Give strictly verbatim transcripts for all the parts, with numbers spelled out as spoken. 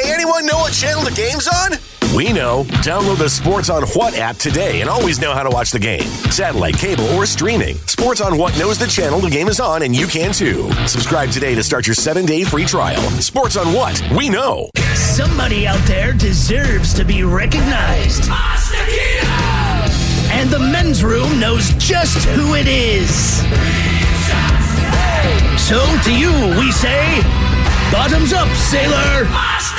Hey, anyone know what channel the game's on? We know. Download the Sports on What app today and always know how to watch the game. Satellite, cable, or streaming. Sports on What knows the channel the game is on, and you can too. Subscribe today to start your seven-day free trial. Sports on What? We know. Somebody out there deserves to be recognized. And the men's room knows just who it is. So to you, we say, bottoms up, sailor.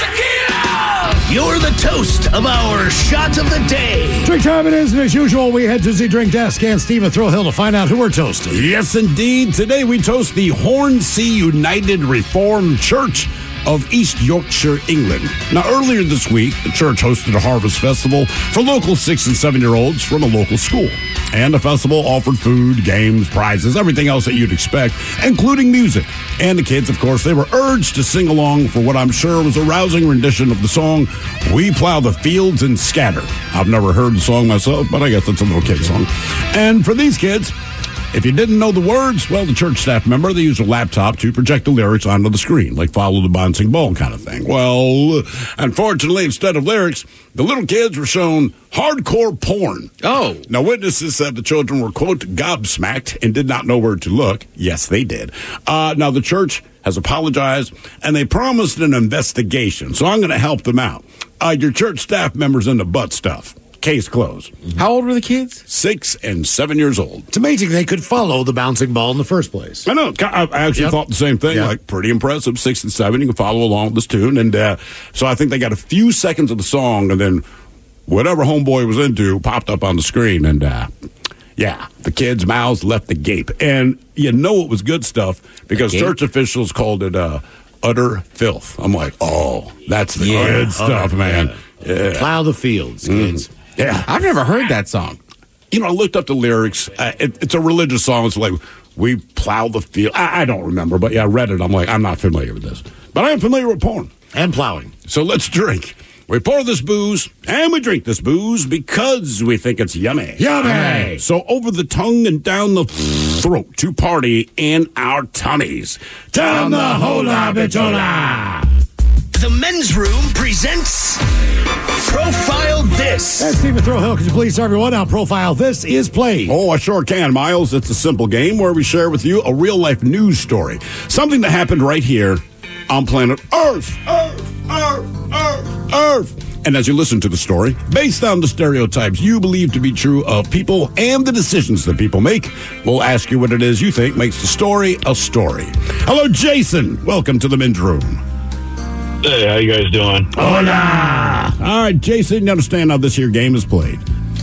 You're the toast of our shot of the day. Drink time it is, and as usual, we head to the drink desk and Steve at Thrill Hill to find out who we're toasting. Yes, indeed. Today we toast the Hornsea United Reformed Church of East Yorkshire, England. Now, earlier this week, the church hosted a harvest festival for local six and seven-year-olds from a local school. And the festival offered food, games, prizes, everything else that you'd expect, including music. And the kids, of course, they were urged to sing along for what I'm sure was a rousing rendition of the song, We Plow the Fields and Scatter. I've never heard the song myself, but I guess it's a little kid song. And for these kids, if you didn't know the words, well, the church staff member, they used a laptop to project the lyrics onto the screen, like follow the bouncing ball kind of thing. Well, unfortunately, instead of lyrics, the little kids were shown hardcore porn. Oh. Now, witnesses said the children were, quote, gobsmacked and did not know where to look. Yes, they did. Uh, now, the church has apologized, and they promised an investigation, so I'm going to help them out. Uh, your church staff members into butt stuff. Case closed. How old were the kids? Six and seven years old. It's amazing they could follow the bouncing ball in the first place. I know. I actually yep. thought the same thing. Yep. Like, pretty impressive. Six and seven. You can follow along with this tune. And uh, so I think they got a few seconds of the song, and then whatever homeboy was into popped up on the screen. And, uh, yeah, the kids' mouths left agape. And you know it was good stuff because church officials called it uh, utter filth. I'm like, oh, that's the yeah. good stuff, oh, man. Yeah. Yeah. Plow the fields, kids. Mm. Yeah. I've never heard that song. You know, I looked up the lyrics. Uh, it, it's a religious song. It's like, we plow the field. I, I don't remember, but yeah, I read it. I'm like, I'm not familiar with this. But I am familiar with porn. And plowing. So let's drink. We pour this booze, and we drink this booze because we think it's yummy. Yummy! So over the tongue and down the throat to party in our tummies. Down the hola bitola! The men's room presents Profile This. That's Steve at Thrill Hill. Could you please tell everyone how Profile This is played? Oh, I sure can, Miles. It's a simple game where we share with you a real-life news story. Something that happened right here on planet Earth. Earth, Earth, Earth, Earth. And as you listen to the story, based on the stereotypes you believe to be true of people and the decisions that people make, we'll ask you what it is you think makes the story a story. Hello, Jason. Welcome to the men's room. Hey, how you guys doing? Hola! All right, Jason, you understand how this here game is played?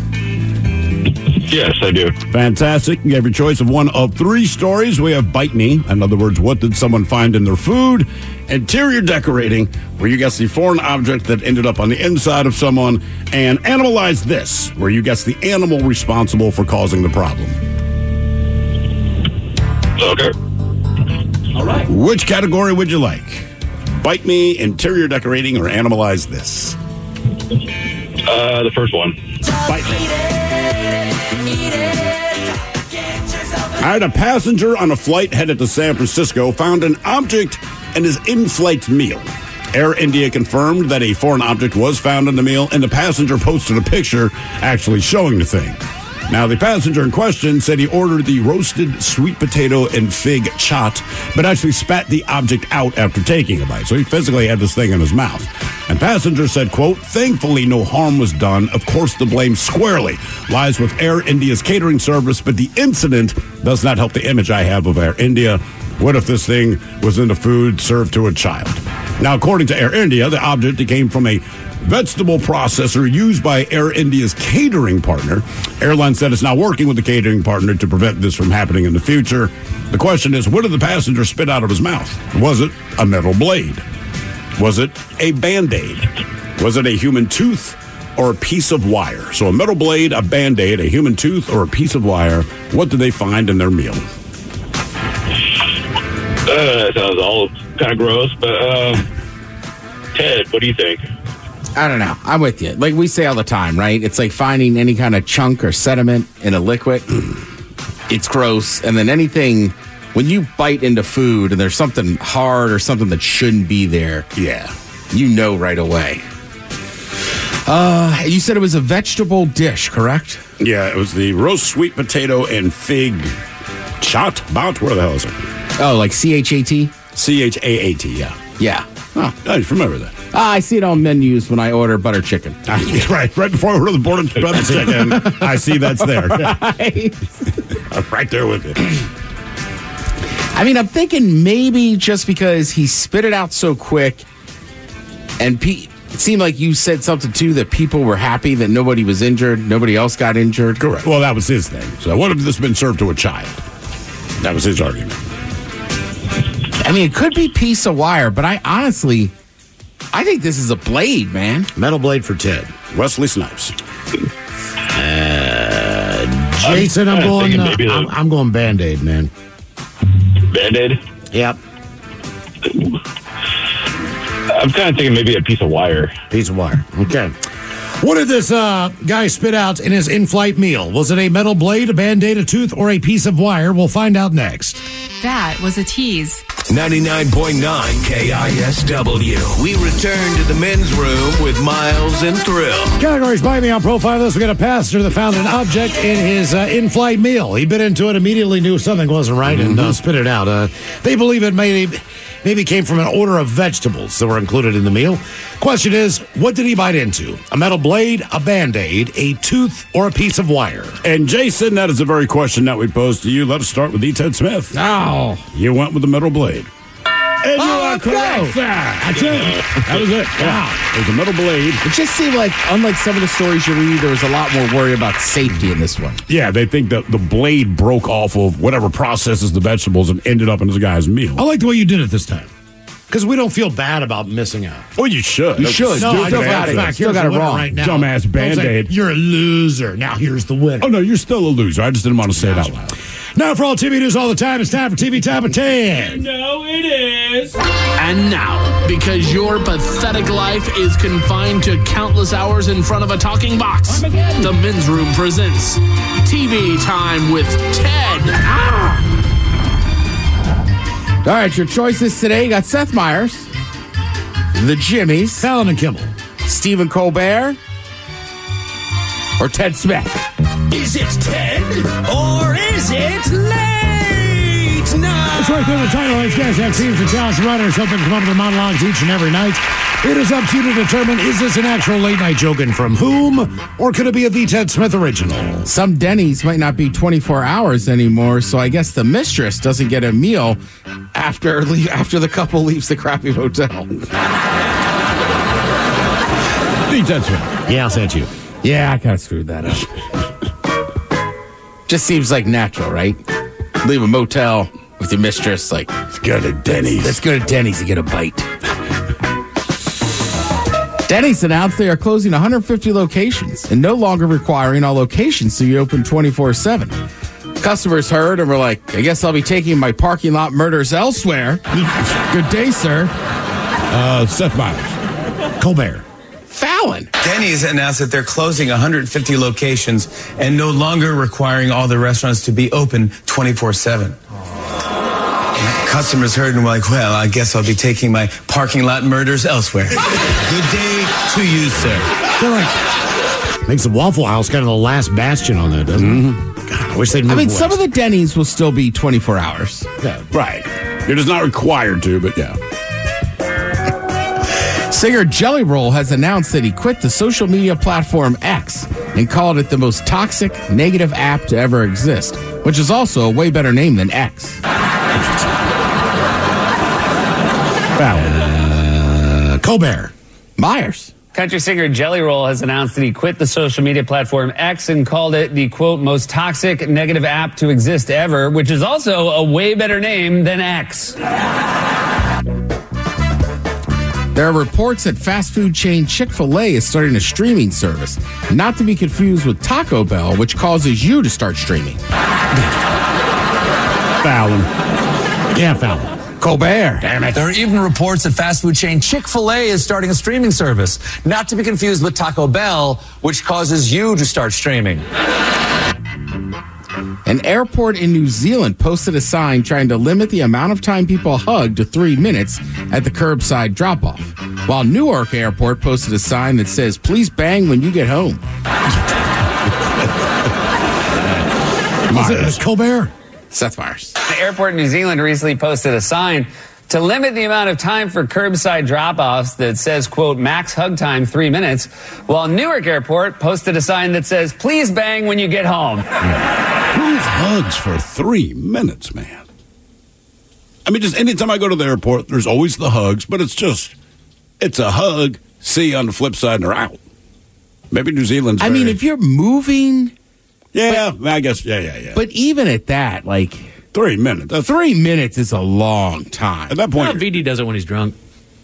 Yes, I do. Fantastic. You have your choice of one of three stories. We have Bite Me. In other words, what did someone find in their food? Interior Decorating, where you guess the foreign object that ended up on the inside of someone. And Animalize This, where you guess the animal responsible for causing the problem. Okay. All right. Which category would you like? Bite Me, Interior Decorating, or Animalize This? Uh, the first one. Bite Me. All right, a passenger on a flight headed to San Francisco found an object in his in-flight meal. Air India confirmed that a foreign object was found in the meal, and the passenger posted a picture actually showing the thing. Now, the passenger in question said he ordered the roasted sweet potato and fig chaat, but actually spat the object out after taking a bite. So he physically had this thing in his mouth. And passenger said, quote, thankfully no harm was done. Of course, the blame squarely lies with Air India's catering service, but the incident does not help the image I have of Air India. What if this thing was in the food served to a child? Now, according to Air India, the object came from a vegetable processor used by Air India's catering partner. Airline said it's now working with the catering partner to prevent this from happening in the future. The question is, what did the passenger spit out of his mouth? Was it a metal blade? Was it a Band-Aid? Was it a human tooth or a piece of wire? So a metal blade, a Band-Aid, a human tooth, or a piece of wire. What did they find in their meal? Uh, that sounds all kind of gross, but um, Ted, what do you think? I don't know. I'm with you. Like we say all the time, right? It's like finding any kind of chunk or sediment in a liquid. It's gross. And then anything, when you bite into food and there's something hard or something that shouldn't be there. Yeah. You know right away. Uh, you said it was a vegetable dish, correct? Yeah, it was the roast sweet potato and fig chat bout. Where the hell is it? Oh, like C H A T? C H A A T, yeah. Yeah. Oh, I remember that. Ah, I see it on menus when I order butter chicken. right, right before I order the border butter chicken, I see that's there. I'm right there with it. I mean, I'm thinking maybe just because he spit it out so quick, and Pete, it seemed like you said something too that people were happy that nobody was injured, nobody else got injured. Correct. Well, that was his thing. So what if this had been served to a child? That was his argument. I mean, it could be piece of wire, but I honestly, I think this is a blade, man. Metal blade for Ted. Wesley Snipes. Uh, Jason, I'm, I'm going. thinking Uh, maybe the- I'm, I'm going Band-Aid, man. Band-Aid? Yep. I'm kind of thinking maybe a piece of wire. Piece of wire. Okay. What did this uh, guy spit out in his in-flight meal? Was it a metal blade, a Band-Aid, a tooth, or a piece of wire? We'll find out next. That was a tease. ninety-nine point nine K I S W. We return to the men's room with Miles and Thrill. Categories by me on Profile This. We got a passenger that found an object in his uh, in-flight meal. He bit into it, immediately knew something wasn't right, and uh, spit it out. Uh, they believe it may, maybe came from an order of vegetables that were included in the meal. Question is, what did he bite into? A metal blade, a Band-Aid, a tooth, or a piece of wire? And Jason, that is the very question that we posed to you. Let us start with E. Ted Smith. Oh. You went with the metal blade. And you Oh, are let's go. correct, sir. That's it. That was it. Wow. It was a metal blade. It just seemed like, unlike some of the stories you read, there was a lot more worry about safety in this one. Yeah, they think that the blade broke off of whatever processes the vegetables and ended up in this guy's meal. I like the way you did it this time. Because we don't feel bad about missing out. Well, you should. You should. No, Still I got got it. it. Fact, Still here's got the it winner wrong. right now. Dumbass Don't say, Band-Aid. You're a loser. Now here's the winner. Oh, no, you're still a loser. I just didn't want to say it out loud. Now for all T V news all the time, it's time for T V Top of ten. No, it is. And now, because your pathetic life is confined to countless hours in front of a talking box, the Men's Room presents T V Time with Ted. All right, your choices today. You got Seth Meyers, the Jimmies, Fallon and Kimmel. Stephen Colbert, or Ted Smith. Is it Ted or is it late night? That's right there, the title. These guys have teams of talented writers helping come up with their monologues each and every night. It is up to you to determine, is this an actual late night joke and from whom, or could it be a The Ted Smith original? Some Denny's might not be twenty-four hours anymore, so I guess the mistress doesn't get a meal after after the couple leaves the crappy hotel. The Ted Smith. Yeah, I'll say it you. Yeah, I kind of screwed that up. Just seems like natural, right? Leave a motel with your mistress, like, Let's go to Denny's. let's go to Denny's and get a bite. Denny's announced they are closing one hundred fifty locations and no longer requiring all locations to be open twenty-four seven. Customers heard and were like, I guess I'll be taking my parking lot murders elsewhere. Good day, sir. Uh, Seth Meyers. Colbert. Fallon. Denny's announced that they're closing one hundred fifty locations and no longer requiring all the restaurants to be open twenty-four seven. Customers heard and were like, well, I guess I'll be taking my parking lot murders elsewhere. Good day to you, sir. They're like, makes the Waffle House kind of the last bastion on that, doesn't it? God, I wish they'd move I mean, west. some of the Denny's will still be twenty-four hours. Yeah, right. It is not required to, but yeah. Singer Jelly Roll has announced that he quit the social media platform X and called it the most toxic, negative app to ever exist, which is also a way better name than X. Fallon. Uh, Colbert. Myers. Country singer Jelly Roll has announced that he quit the social media platform X and called it the, quote, most toxic, negative app to exist ever, which is also a way better name than X. There are reports that fast food chain Chick-fil-A is starting a streaming service, not to be confused with Taco Bell, which causes you to start streaming. Fallon. Yeah, Fallon. Colbert. Damn it. There are even reports that fast food chain Chick-fil-A is starting a streaming service, not to be confused with Taco Bell, which causes you to start streaming. An airport in New Zealand posted a sign trying to limit the amount of time people hug to three minutes at the curbside drop-off. while Newark Airport posted a sign that says, please bang when you get home. Was it Colbert? Seth Meyers. The airport in New Zealand recently posted a sign to limit the amount of time for curbside drop-offs that says, quote, max hug time three minutes, while Newark Airport posted a sign that says, please bang when you get home. Who hugs for three minutes, man? I mean, just anytime I go to the airport, there's always the hugs, but it's just, it's a hug, see you on the flip side, and they're out. Maybe New Zealand's I very, mean, if you're moving... Yeah, but, I guess, yeah, yeah, yeah. But even at that, like... Three minutes. That's, three minutes is a long time. At that point... Well, V D does it when he's drunk.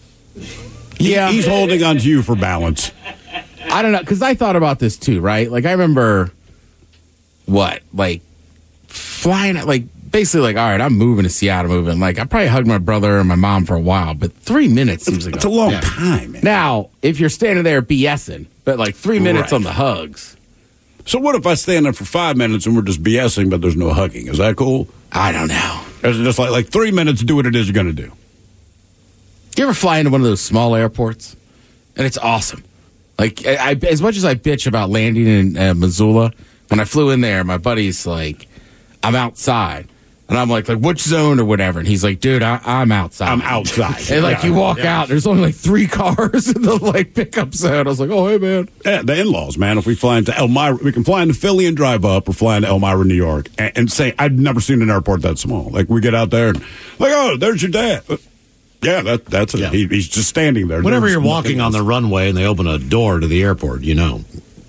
Yeah. He's holding on to you for balance. I don't know, because I thought about this too, right? Like, I remember, what, like, flying, like, basically, like, all right, I'm moving to Seattle, moving. Like, I probably hugged my brother and my mom for a while, but three minutes seems like it's a, a long yeah. time. Man. Now, if you're standing there BSing, but like three minutes right. on the hugs. So what if I stand there for five minutes and we're just BSing, but there's no hugging? Is that cool? I don't know. Is it just like, like three minutes, do what it is you're going to do? You ever fly into one of those small airports? And it's awesome. Like, I, I, as much as I bitch about landing in uh, Missoula, when I flew in there, my buddy's like, I'm outside. And I'm like, like, which zone or whatever? And he's like, dude, I, I'm outside. I'm outside. And like, yeah, you walk yeah. out, there's only like three cars in the like pickup zone. I was like, oh, hey, man. Yeah, the in-laws, man. If we fly into Elmira, we can fly into Philly and drive up, or fly into Elmira, New York, and, and say, I've never seen an airport that small. Like, we get out there and, like, oh, there's your dad. Yeah, that, that's it. Yeah. He, he's just standing there. Whenever There's you're walking on the runway and they open a door to the airport, you know.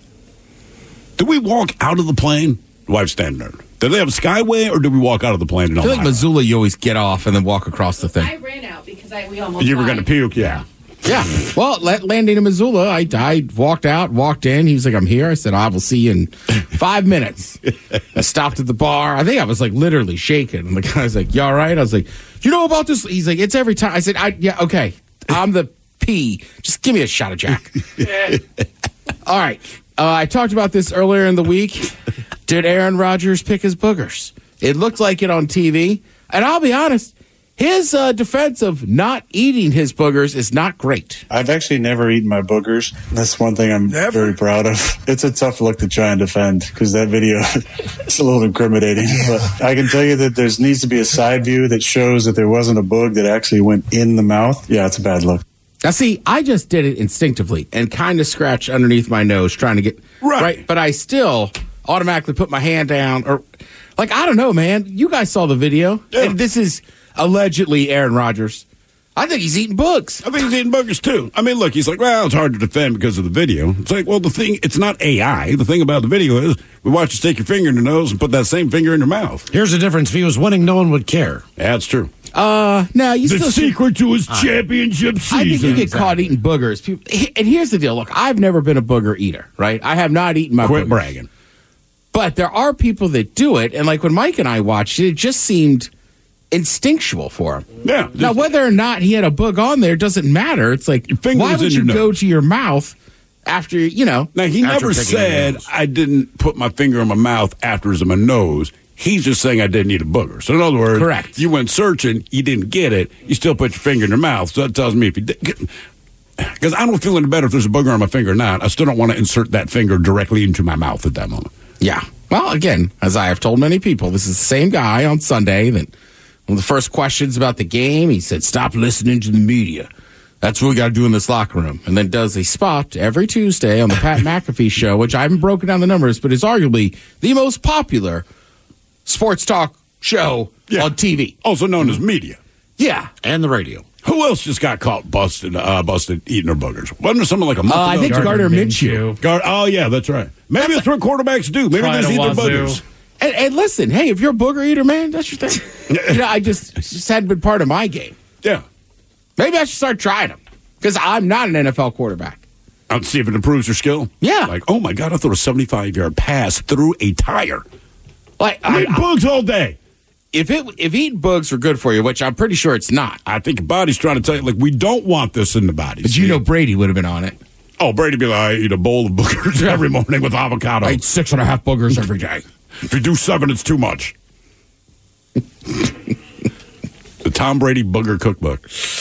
Do we walk out of the plane? The wife's standing there. Do they have a Skyway, or do we walk out of the plane? And I feel like Missoula, you always get off and then walk across the thing. I ran out because I we almost You were died. going to puke, yeah. Yeah. Well, let, landing in Missoula, I, I walked out, walked in. He was like, I'm here. I said, I will see you in five minutes. I stopped at the bar. I think I was like literally shaking. And the guy's like, you all right? I was like, you know about this? He's like, it's every time. I said, I yeah, okay. I'm the P. Just give me a shot of Jack. All right. Uh, I talked about this earlier in the week. Did Aaron Rodgers pick his boogers? It looked like it on T V. And I'll be honest, his uh, defense of not eating his boogers is not great. I've actually never eaten my boogers. That's one thing I'm never. very proud of. It's a tough look to try and defend because that video is a little incriminating. But I can tell you that there needs to be a side view that shows that there wasn't a boog that actually went in the mouth. Yeah, it's a bad look. Now, see, I just did it instinctively and kind of scratched underneath my nose trying to get right. right. But I still automatically put my hand down or, like, I don't know, man. You guys saw the video. Yeah. And this is allegedly Aaron Rodgers. I think he's eating bugs. I think he's eating boogers, too. I mean, look, he's like, well, it's hard to defend because of the video. It's like, well, the thing, it's not A I. The thing about the video is we watch you stick your finger in your nose and put that same finger in your mouth. Here's the difference. If he was winning, no one would care. Yeah, that's true. Uh, no, you the still secret to his championship season. I think you get caught eating boogers. People, and here's the deal. Look, I've never been a booger eater, right? I have not eaten my Quit boogers. bragging. But there are people that do it, and like when Mike and I watched it, it just seemed instinctual for him. Yeah. Now, whether or not he had a boog on there doesn't matter. It's like, why would you go to your mouth after, you know? Now, he never said I didn't put my finger in my mouth after it was in my nose. He's just saying I didn't eat a booger. So in other words, correct. You went searching, you didn't get it, you still put your finger in your mouth. So that tells me if you did. Because I don't feel any better if there's a booger on my finger or not. I still don't want to insert that finger directly into my mouth at that moment. Yeah. Well, again, as I have told many people, this is the same guy on Sunday that one of the first questions about the game, he said, stop listening to the media. That's what we got to do in this locker room. And then does a spot every Tuesday on the Pat McAfee show, which I haven't broken down the numbers, but is arguably the most popular sports talk show yeah. on T V. Also known as media. Yeah. And the radio. Who else just got caught busted uh, busted eating their boogers? Wasn't there someone like a month uh, ago? I think Gardner, Gardner Minshew. Minshew. Gar- oh, yeah, that's right. Maybe that's, that's what quarterbacks do. Maybe they eat their boogers. And, and listen, hey, if you're a booger eater, man, that's your thing. You know, I just just hadn't been part of my game. Yeah. Maybe I should start trying them because I'm not an N F L quarterback. I'll see if it improves your skill. Yeah. Like, oh, my God, I threw a seventy-five-yard pass through a tire. Like, I eat bugs all day. If it if eating bugs were good for you, which I'm pretty sure it's not. I think your body's trying to tell you, like, we don't want this in the body. But you know Brady would have been on it. Oh, Brady'd be like, I eat a bowl of boogers yeah. every morning with avocado. I eat six and a half boogers every day. If you do seven, it's too much. The Tom Brady Booger Cookbook.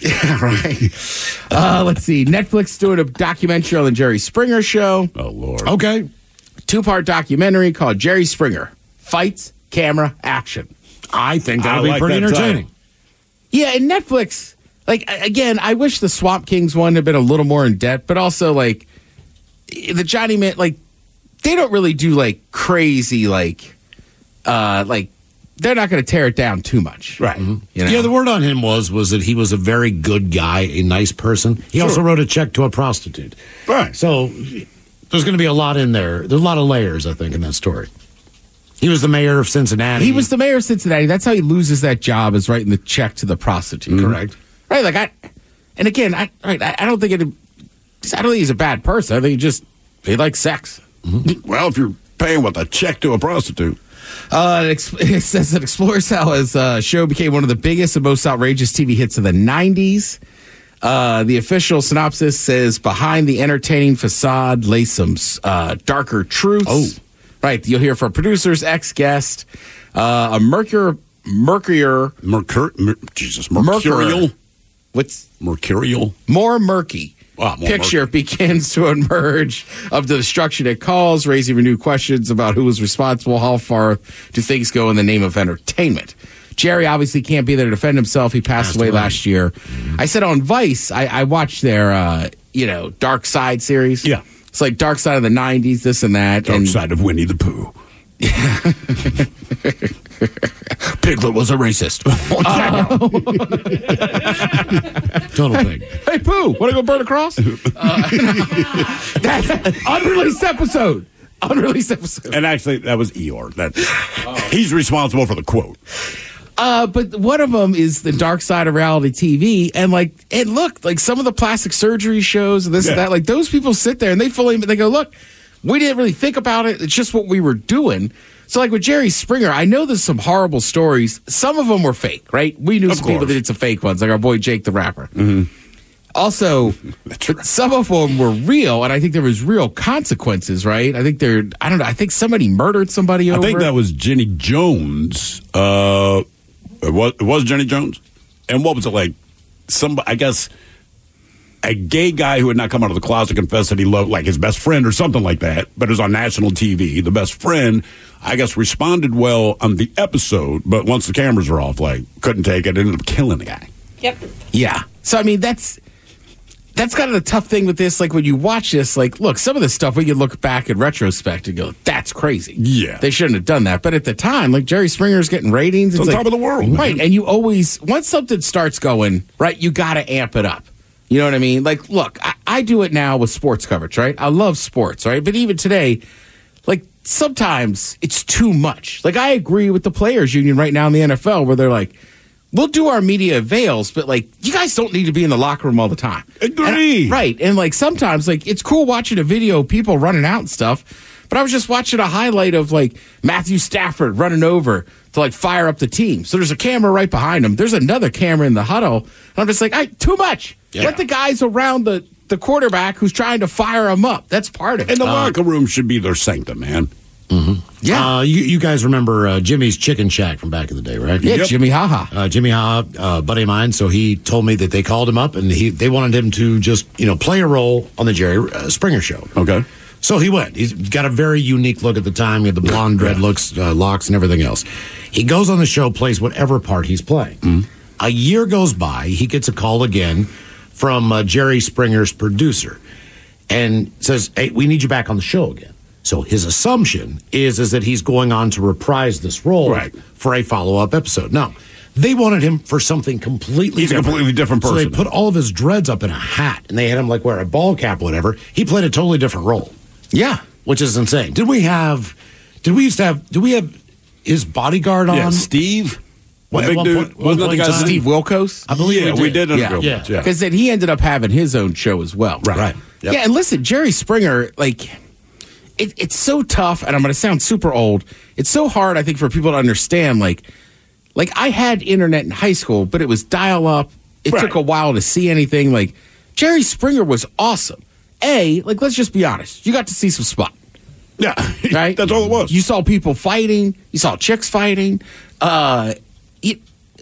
Yeah, right. Uh, let's see. Netflix doing a documentary on the Jerry Springer Show. Oh, Lord. Okay. Two-part documentary called Jerry Springer. Fights, camera, action. I think that'll I be like pretty that entertaining. title. Yeah, and Netflix, like, again, I wish the Swamp Kings one had been a little more in depth, but also, like, the Johnny Man, like, they don't really do, like, crazy, like, uh, like, they're not going to tear it down too much. Right. You know? Yeah, the word on him was was that he was a very good guy, a nice person. He Sure. also wrote a check to a prostitute. Right. So there's going to be a lot in there. There's a lot of layers, I think, in that story. He was the mayor of Cincinnati. He was the mayor of Cincinnati. That's how he loses that job, is writing the check to the prostitute. Mm-hmm. Correct. Right, like, I, and again, I, right, I, I don't think it, I don't think he's a bad person. I think he just, he likes sex. Mm-hmm. Well, if you're paying with a check to a prostitute. Uh, it, ex- it says it explores how his uh, show became one of the biggest and most outrageous T V hits of the nineties. Uh, the official synopsis says, behind the entertaining facade lay some uh, darker truths. Oh. Right, you'll hear from producers, ex-guest, uh, a mercur- mercurier... Mercur- mer- Jesus, mercurial? Mercur- What's... Mercurial? More murky. Wow, more Picture begins to emerge of the destruction it caused, raising renewed questions about who was responsible, how far do things go in the name of entertainment. Jerry obviously can't be there to defend himself. He passed, passed away, away last year. Mm-hmm. I said on Vice, I, I watched their, uh, you know, Dark Side series. Yeah. It's like Dark Side of the nineties, this and that. Dark and, Side of Winnie the Pooh. Piglet was a racist. Total pig. Hey, Pooh, want to go burn a cross? Uh, that's unreleased episode. Unreleased episode. And actually, that was Eeyore. That, he's responsible for the quote. Uh, but one of them is the Dark Side of Reality T V, and like, and look, like some of the plastic surgery shows and this Yeah. and that, like those people sit there and they fully, they go, look, we didn't really think about it. It's just what we were doing. So like with Jerry Springer, I know there's some horrible stories. Some of them were fake, right? We knew Of some people course. that did some fake ones, like our boy Jake the Rapper. Mm-hmm. Also, but some of them were real, and I think there was real consequences, right? I think there, I don't know, I think somebody murdered somebody I over think it. that was Jenny Jones. Uh, it was, it was Jenny Jones? And what was it like? Some, I guess, a gay guy who had not come out of the closet confessed that he loved, like, his best friend or something like that, but it was on national T V. The best friend, I guess, responded well on the episode, but once the cameras were off, like, couldn't take it, ended up killing the guy. Yep. Yeah. So, I mean, that's that's kind of the tough thing with this. Like, when you watch this, like, look, some of this stuff, we can look back in retrospect and go, that's crazy. Yeah. They shouldn't have done that. But at the time, like, Jerry Springer's getting ratings. It's on like, top of the world, man. Right. And you always, once something starts going, right, you got to amp it up. You know what I mean? Like, look, I, I do it now with sports coverage, right? I love sports, right? But even today, like, sometimes it's too much. Like, I agree with the players union right now in the N F L where they're like, we'll do our media avails, but, like, you guys don't need to be in the locker room all the time. Agree. And, right. And, like, sometimes, like, it's cool watching a video of people running out and stuff, but I was just watching a highlight of, like, Matthew Stafford running over to, like, fire up the team. So there's a camera right behind him. There's another camera in the huddle. And I'm just like, I, too much. Yeah. Let the guys around the, the quarterback who's trying to fire him up. That's part of it. And the Uh, locker room should be their sanctum, man. Mm-hmm. Yeah. Uh, you, you guys remember uh, Jimmy's Chicken Shack from back in the day, right? Yeah, Jimmy Haha. Uh, Jimmy Haha, uh, buddy of mine. So he told me that they called him up and he they wanted him to just, you know, play a role on the Jerry uh, Springer Show. Okay. So he went. He's got a very unique look at the time. He had the blonde dread looks, uh, locks, and everything else. He goes on the show, plays whatever part he's playing. Mm. A year goes by. He gets a call again from uh, Jerry Springer's producer and says, hey, we need you back on the show again. So his assumption is, is that he's going on to reprise this role Right. for a follow-up episode. No, they wanted him for something completely He's a different. completely different So they person. put all of his dreads up in a hat, and they had him like wear a ball cap or whatever. He played a totally different role. Yeah. Which is insane. Did we have, did we used to have, did we have his bodyguard on? Yeah, Steve. What, The big at one dude. point- one Wasn't that the point in guy's time? Steve Wilkos? I believe Yeah, we we did. did. Yeah. yeah. yeah. Because then he ended up having his own show as well. Right. Right. Yep. Yeah, and listen, Jerry Springer, like, it, it's so tough, and I'm going to sound super old. It's so hard, I think, for people to understand. Like, like I had internet in high school, but it was dial up. It Right. took a while to see anything. Like, Jerry Springer was awesome. A, like, let's just be honest. You got to see some spot. Yeah. Right? That's all it was. You saw people fighting. You saw chicks fighting. Uh, it,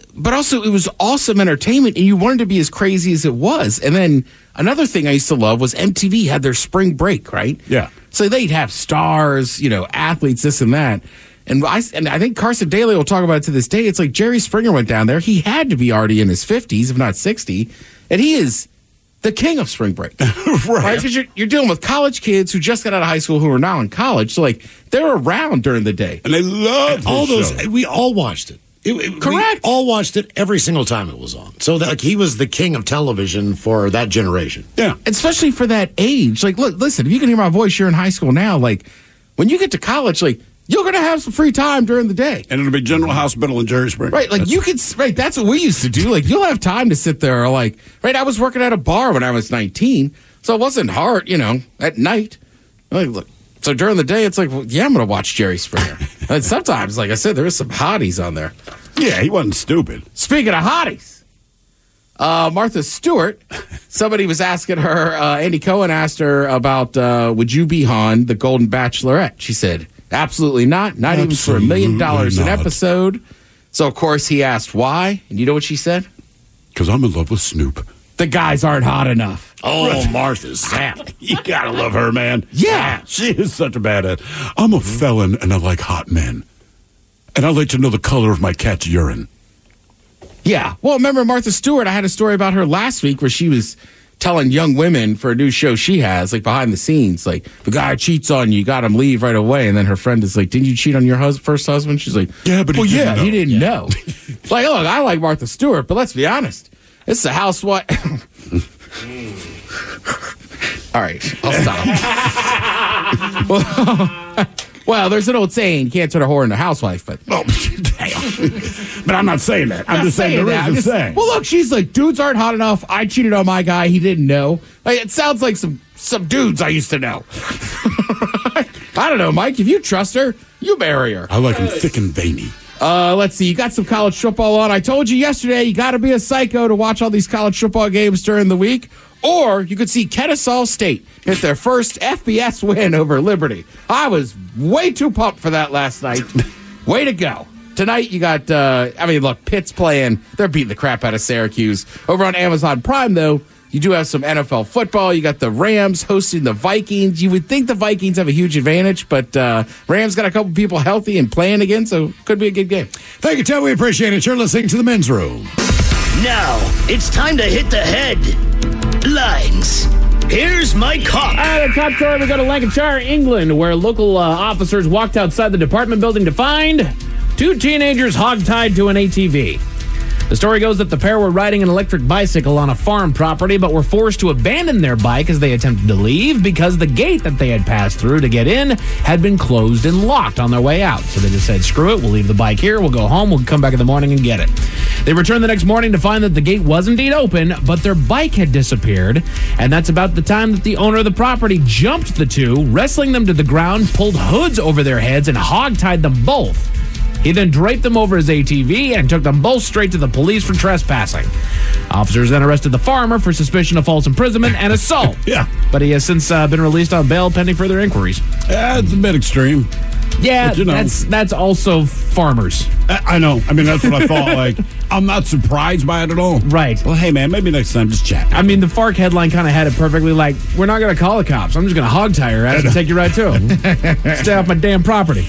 but also it was awesome entertainment, and you wanted to be as crazy as it was. And then another thing I used to love was M T V had their spring break, right? Yeah. So they'd have stars, you know, athletes, this and that. And I, and I think Carson Daly will talk about it to this day. It's like Jerry Springer went down there. He had to be already in his fifties, if not sixty. And he is the king of spring break. Right? Because you're, you're dealing with college kids who just got out of high school who are now in college. So, like, they're around during the day. And they love all those. show. We all watched it. It, it, Correct. We all watched it every single time it was on. So, that, like, he was the king of television for that generation. Yeah. Especially for that age. Like, look, listen, if you can hear my voice, you're in high school now. Like, when you get to college, like, you're going to have some free time during the day. And it'll be General Hospital in Jerry Springer. Right, like that's, you could, right, that's what we used to do. Like, you'll have time to sit there, like, right, I was working at a bar when I was nineteen, so it wasn't hard, you know, at night. Like, look, so during the day, it's like, well, yeah, I'm going to watch Jerry Springer. And sometimes, like I said, there was some hotties on there. Yeah, he wasn't stupid. Speaking of hotties, uh, Martha Stewart, somebody was asking her, uh, Andy Cohen asked her about, uh, would you be Han, the Golden Bachelorette? She said, absolutely not. Not Absolutely even for a million dollars an not. episode. So, of course, he asked why. And you know what she said? Because I'm in love with Snoop. The guys aren't hot enough. Oh, Martha Zap. You gotta love her, man. Yeah. She is such a badass. I'm a felon and I like hot men. And I like to know the color of my cat's urine. Yeah. Well, remember Martha Stewart? I had a story about her last week where she was telling young women for a new show she has, like behind the scenes, like, the guy cheats on you, you got him, leave right away. And then her friend is like, didn't you cheat on your hus- first husband? She's like, yeah, but he well, didn't yeah, know. he didn't Yeah. know. It's like, look, I like Martha Stewart, but let's be honest. This is a housewife. All right, I'll stop. well, well, there's an old saying, you can't turn a whore into a housewife, but... Oh, damn. But I'm not saying that. I'm Not just saying, there that. I'm is a just- saying. Well, look, she's like, dudes aren't hot enough. I cheated on my guy. He didn't know. Like, it sounds like some some dudes I used to know. I don't know, Mike. If you trust her, you marry her. I like him thick and veiny. Uh, let's see. You got some college football on. I told you yesterday you got to be a psycho to watch all these college football games during the week. Or you could see Kennesaw State hit their first F B S win over Liberty. I was way too pumped for that last night. Way to go. Tonight you got, uh, I mean, look, Pitt's playing. They're beating the crap out of Syracuse. Over on Amazon Prime, though, you do have some N F L football. You got the Rams hosting the Vikings. You would think the Vikings have a huge advantage, but uh, Rams got a couple people healthy and playing again, so could be a good game. Thank you, Ted. We appreciate it. You're listening to The Men's Room. Now, it's time to hit the headlines. Here's Mike Hawk. At the top story, we go to Lancashire, England, where local uh, officers walked outside the department building to find two teenagers hogtied to an A T V. The story goes that the pair were riding an electric bicycle on a farm property, but were forced to abandon their bike as they attempted to leave because the gate that they had passed through to get in had been closed and locked on their way out. So they just said, screw it, we'll leave the bike here, we'll go home, we'll come back in the morning and get it. They returned the next morning to find that the gate was indeed open, but their bike had disappeared. And that's about the time that the owner of the property jumped the two, wrestling them to the ground, pulled hoods over their heads, and hogtied them both. He then draped them over his A T V and took them both straight to the police for trespassing. Officers then arrested the farmer for suspicion of false imprisonment and assault. Yeah. But he has since uh, been released on bail pending further inquiries. Yeah, it's a bit extreme. Yeah, But, you know. that's that's also farmers. I, I know. I mean, that's what I thought. Like, I'm not surprised by it at all. Right. Well, hey, man, maybe next time just chat. I mean, the F A R C headline kind of had it perfectly like, we're not going to call the cops. I'm just going to hog tie your ass and take you right to them. Stay off my damn property.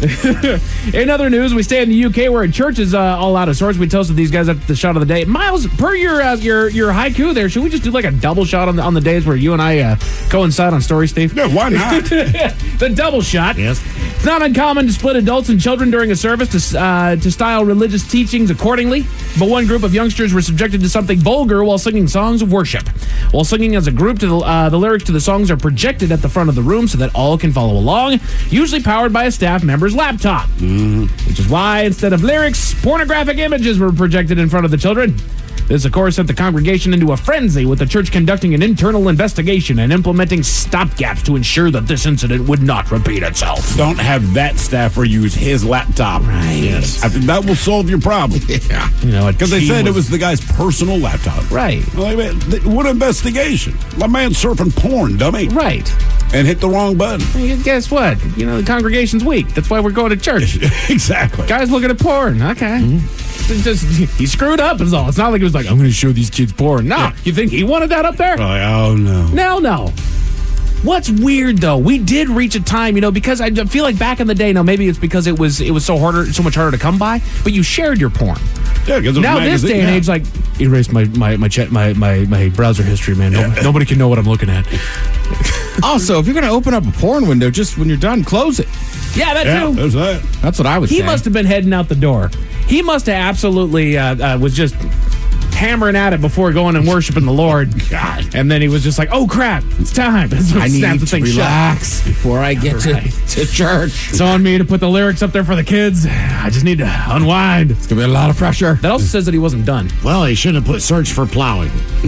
In other news, we stay in the U K where a church is uh, all out of sorts. We toasted these guys up the shot of the day. Miles, per your uh, your your haiku there, should we just do like a double shot on the, on the days where you and I uh, coincide on stories, Steve? Yeah, why not? The double shot. Yes. It's not uncommon to split adults and children during a service to, uh, to style religious teachings accordingly, but one group of youngsters were subjected to something vulgar while singing songs of worship. While singing as a group, to the, uh, the lyrics to the songs are projected at the front of the room so that all can follow along, usually powered by a staff member's laptop. Mm-hmm. Which is why, instead of lyrics, pornographic images were projected in front of the children. This, of course, sent the congregation into a frenzy, with the church conducting an internal investigation and implementing stopgaps to ensure that this incident would not repeat itself. Don't have that staffer use his laptop. Right. Yes. I think that will solve your problem. Yeah. You know, Because they said it was the guy's personal laptop. Right. Well, I mean, th- what investigation? My man's surfing porn, dummy. Right. And hit the wrong button. Hey, guess what? You know, the congregation's weak. That's why we're going to church. Exactly. Guys looking at porn. Okay. Mm-hmm. It's just he screwed up is all. It's not like it was like, I'm going to show these kids porn. No, yeah. You think he wanted that up there? Like, oh, no. No, no. What's weird though, we did reach a time, you know, because I feel like back in the day, now maybe it's because it was it was so harder, so much harder to come by, but you shared your porn. Yeah, because now this day and yeah. age, like erase my my my chat, my, my my browser history, man. Yeah. Nobody, nobody can know what I'm looking at. Also, if you're going to open up a porn window, just when you're done, close it. Yeah, that yeah, too. There's that. That's what I was. He saying. Must have been heading out the door. He must have absolutely uh, uh, was just hammering at it before going and worshiping the Lord. God. And then he was just like, oh, crap, it's time. So I need the thing to relax shut. Before I get to, right. to church. It's on me to put the lyrics up there for the kids. I just need to unwind. It's going to be a lot of pressure. That also says that he wasn't done. Well, he should have put search for plowing.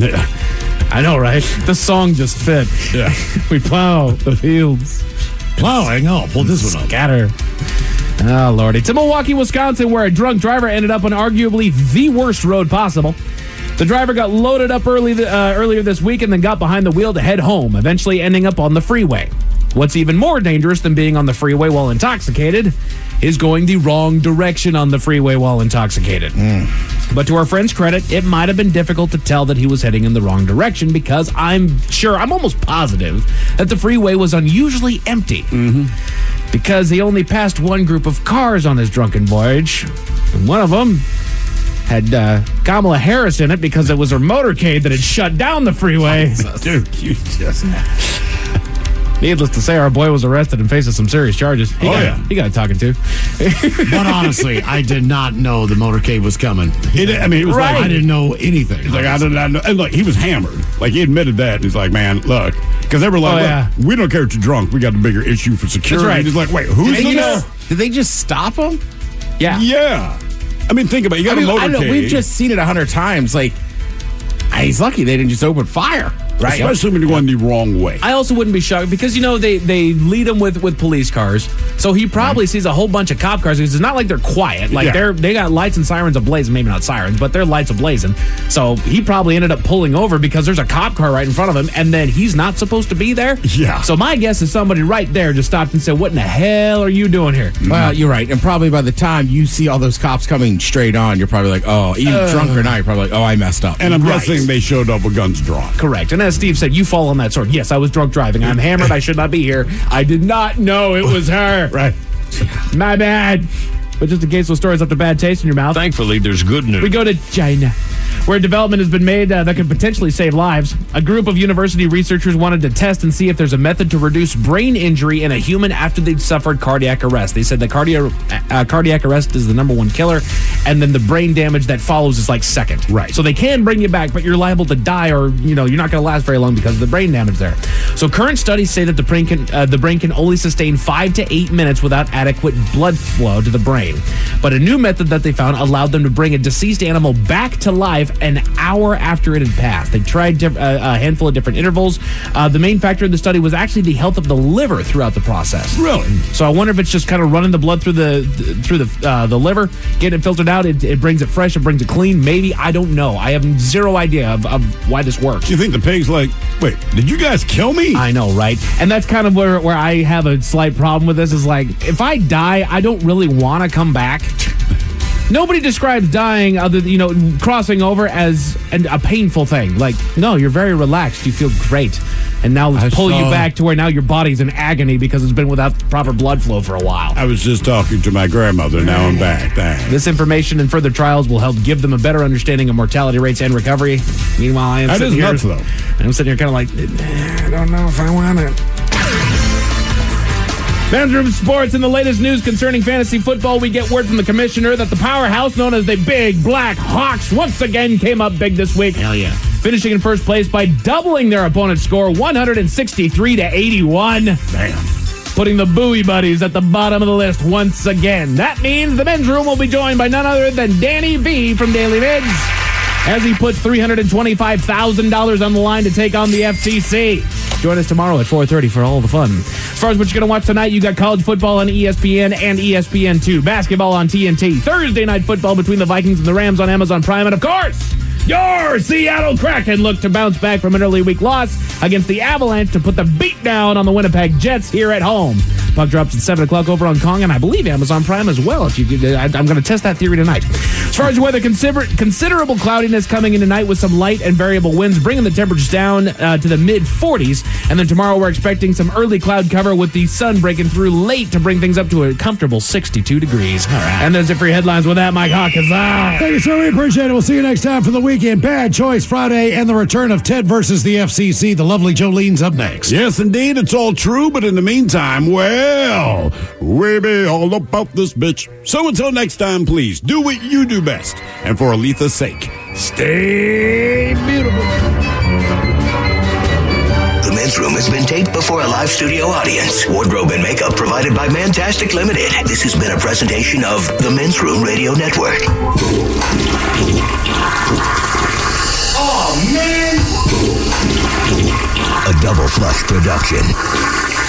I know, right? The song just fit. Yeah. We plow the fields. Plowing? Oh, pull this one up. Scatter. Oh, Lordy. To Milwaukee, Wisconsin, where a drunk driver ended up on arguably the worst road possible. The driver got loaded up early th- uh, earlier this week and then got behind the wheel to head home, eventually ending up on the freeway. What's even more dangerous than being on the freeway while intoxicated is going the wrong direction on the freeway while intoxicated. Mm. But to our friend's credit, it might have been difficult to tell that he was heading in the wrong direction because I'm sure, I'm almost positive, that the freeway was unusually empty. Mm-hmm. Because he only passed one group of cars on his drunken voyage. And one of them had uh, Kamala Harris in it because it was her motorcade that had shut down the freeway. Dude, you just... Needless to say, our boy was arrested and faces some serious charges. He oh, got, yeah. He got talking to. But honestly, I did not know the motorcade was coming. It, I mean, it was right. like... I didn't know anything. He's like, I did not know. And look, he was hammered. Like, he admitted that. He's like, man, look. Because they were like, oh, yeah. we don't care if you're drunk. We got a bigger issue for security. That's right. And he's like, wait, who's did, this? you know, did they just stop him? Yeah. Yeah. I mean, think about it. You got I mean, a motorcade. I know, we've just seen it a hundred times. Like, he's lucky they didn't just open fire. Right. Especially when you're going the wrong way. I also wouldn't be shocked because, you know, they, they lead him with, with police cars. So he probably right. sees a whole bunch of cop cars because it's not like they're quiet. Like, yeah. they're they got lights and sirens ablazing. Maybe not sirens, but their lights ablazing. So he probably ended up pulling over because there's a cop car right in front of him, and then he's not supposed to be there. Yeah. So my guess is somebody right there just stopped and said, what in the hell are you doing here? Mm-hmm. Well, you're right. And probably by the time you see all those cops coming straight on, you're probably like, oh, even uh, drunk or not, you're probably like, oh, I messed up. And I'm right. guessing they showed up with guns drawn. Correct. And as Steve said, you fall on that sword. Yes, I was drunk driving. I'm hammered. I should not be here. I did not know it was her. Right. My bad. But just in case those stories left a bad taste in your mouth. Thankfully, there's good news. We go to China, where development has been made uh, that could potentially save lives. A group of university researchers wanted to test and see if there's a method to reduce brain injury in a human after they'd suffered cardiac arrest. They said that cardio, uh, cardiac arrest is the number one killer, and then the brain damage that follows is like second. Right. So they can bring you back, but you're liable to die, or you know you're not going to last very long because of the brain damage there. So current studies say that the brain can uh, the brain can only sustain five to eight minutes without adequate blood flow to the brain. But a new method that they found allowed them to bring a deceased animal back to life an hour after it had passed. They tried diff- uh, a handful of different intervals. Uh, the main factor in the study was actually the health of the liver throughout the process. Really? So I wonder if it's just kind of running the blood through the through the uh, the liver, getting it filtered out. It, it brings it fresh. It brings it clean. Maybe. I don't know. I have zero idea of, of why this works. You think the pig's like, wait, did you guys kill me? I know, right? And that's kind of where, where I have a slight problem with this is like, if I die, I don't really want to come back. Nobody describes dying, other than, you know, crossing over as an, a painful thing. Like, no, you're very relaxed. You feel great. And now let's I pull saw, you back to where now your body's in agony because it's been without proper blood flow for a while. I was just talking to my grandmother. Now I'm back. Thanks. This information and further trials will help give them a better understanding of mortality rates and recovery. Meanwhile, I am that sitting is here. Nuts, though. I'm sitting here kind of like, I don't know if I want it. Men's Room Sports. In the latest news concerning fantasy football, we get word from the commissioner that the powerhouse known as the Big Black Hawks once again came up big this week. Hell yeah. Finishing in first place by doubling their opponent's score, one sixty-three to eighty-one. Damn. Putting the Bowie Buddies at the bottom of the list once again. That means the Men's Room will be joined by none other than Danny V from Daily Vids as he puts three hundred twenty-five thousand dollars on the line to take on the F C C. Join us tomorrow at four thirty for all the fun. As far as what you're going to watch tonight, you got college football on E S P N and E S P N two, basketball on T N T, Thursday night football between the Vikings and the Rams on Amazon Prime, and of course, your Seattle Kraken look to bounce back from an early week loss against the Avalanche to put the beat down on the Winnipeg Jets here at home. Puck drops at seven o'clock over on Kong, and I believe Amazon Prime as well. If you could, I, I'm going to test that theory tonight. As far as weather, consider, considerable cloudiness coming in tonight with some light and variable winds, bringing the temperatures down uh, to the mid forties. And then tomorrow we're expecting some early cloud cover with the sun breaking through late to bring things up to a comfortable sixty-two degrees. All right. And that's it for your headlines with that, Mike Hawkins. Ah. Thank you, sir. We appreciate it. We'll see you next time for the weekend. Bad Choice Friday and the return of Ted versus the F C C. The lovely Jolene's up next. Yes, indeed. It's all true. But in the meantime, well, we be all about this bitch. So until next time, please do what you do best. And for Aletha's sake, stay beautiful. The Men's Room has been taped before a live studio audience. Wardrobe and makeup provided by Mantastic Limited. This has been a presentation of the Men's Room Radio Network. Oh, man! A Double Flush production.